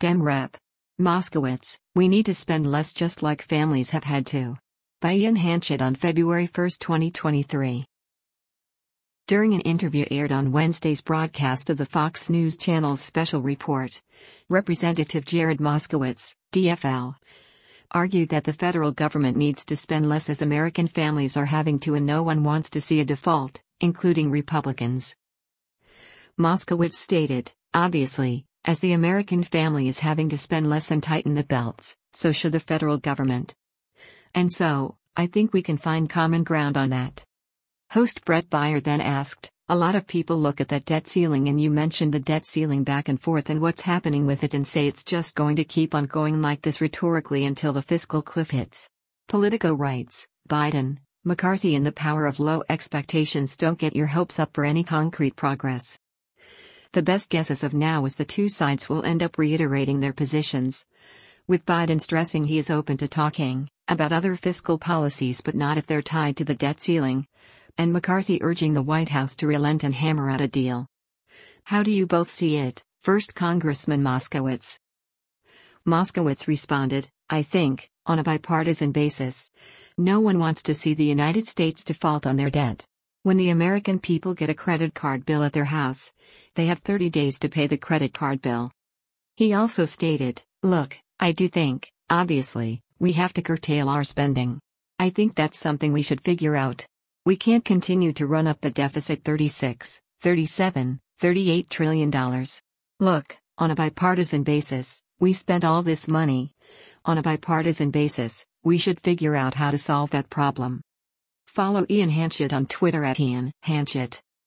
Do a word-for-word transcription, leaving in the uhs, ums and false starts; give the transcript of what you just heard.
Dem Rep. Moskowitz, we need to spend less just like families have had to. By Ian Hanchett on February first, twenty twenty-three. During an interview aired on Wednesday's broadcast of the Fox News Channel's special report, Representative Jared Moskowitz, D F L, argued that the federal government needs to spend less as American families are having to, and no one wants to see a default, including Republicans. Moskowitz stated, obviously, as the American family is having to spend less and tighten the belts, so should the federal government. And so, I think we can find common ground on that. Host Brett Baier then asked, a lot of people look at that debt ceiling, and you mentioned the debt ceiling back and forth and what's happening with it, and say it's just going to keep on going like this rhetorically until the fiscal cliff hits. Politico writes, Biden, McCarthy and the power of low expectations don't get your hopes up for any concrete progress. The best guess as of now is the two sides will end up reiterating their positions, with Biden stressing he is open to talking about other fiscal policies but not if they're tied to the debt ceiling, and McCarthy urging the White House to relent and hammer out a deal. How do you both see it? First Congressman Moskowitz. Moskowitz responded, I think, on a bipartisan basis, no one wants to see the United States default on their debt. When the American people get a credit card bill at their house, they have thirty days to pay the credit card bill. He also stated, look, I do think, obviously, we have to curtail our spending. I think that's something we should figure out. We can't continue to run up the deficit thirty-six, thirty-seven, thirty-eight trillion dollars. Look, on a bipartisan basis, we spent all this money. On a bipartisan basis, we should figure out how to solve that problem. Follow Ian Hanchett on Twitter at Ian Hanchett.